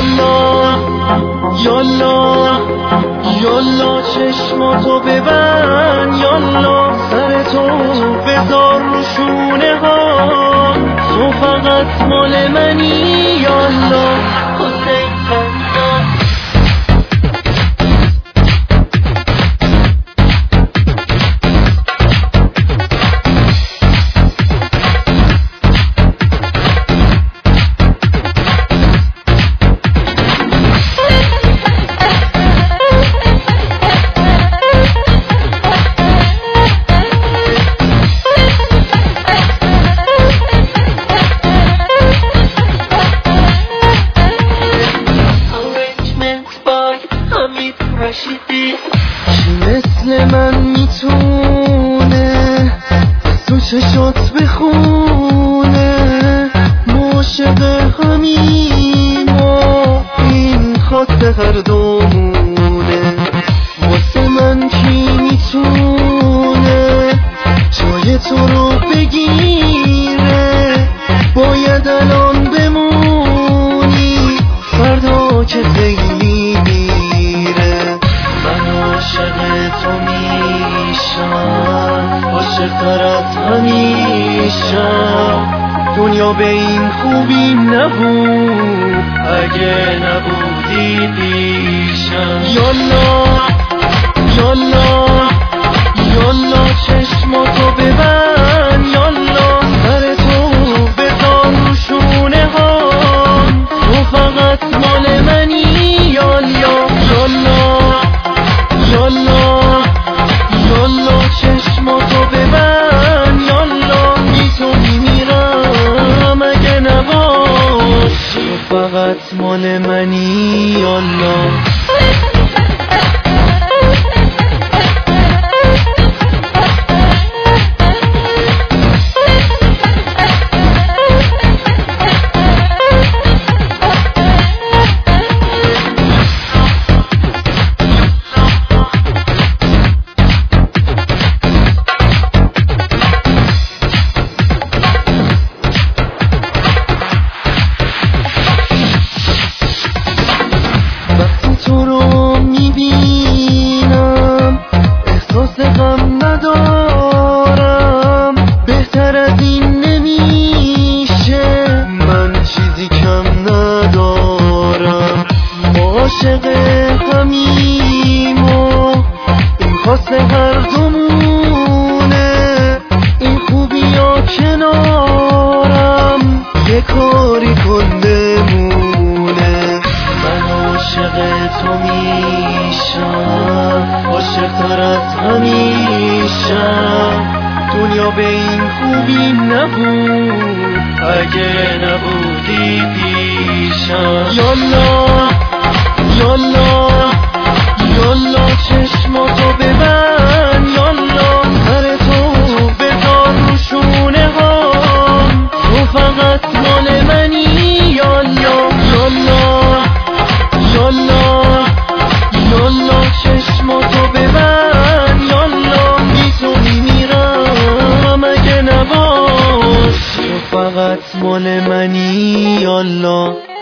یالا یالا یالا چشماتو ببند، یالا سرتو بذار رو شونه ها، تو فقط مال منی یالا حسین خندان. چی مثل من میتونه تو چشات بخونه، عاشق همیم و این خواست هر دومونه. واسه من کی میتونه جای تو رو بگیره، باید الان بمونی فردا که خیلی میره. عاشق تو میشم، عاشق‌تر از همیشم، دنیا به این خوبی نبود اگه نبودی پیشم. یالا یالا یالا چشماتو ببند، یالا سرتو بذار رو شونه ها، تو فقط مال منی یالا یالا یالا یالا چشماتو ببند، یالا بی تو میمیرم اگه نباشی، تو فقط مال منی یالا. تو رو میبینم احساس غم ندارم، بهتر از این نمیشه، من چیزی کم ندارم. عاشق همیم و این خواست هر دومونه، این خوبی ها کنارم یه کاری کن بمونه. عاشق تو میشم، عاشق‌تر از همیشم، دنیا به این خوبی نبود اگه نبودی پیشم. یالا یالا یالا چشماتو ببند، یالا سرتو بذار رو شونه ها، تو فقط مال منی یالا یالا یالا یالا چشماتو ببند، یالا بی تو میمیرم اگه نباشی، تو فقط مال منی یالا.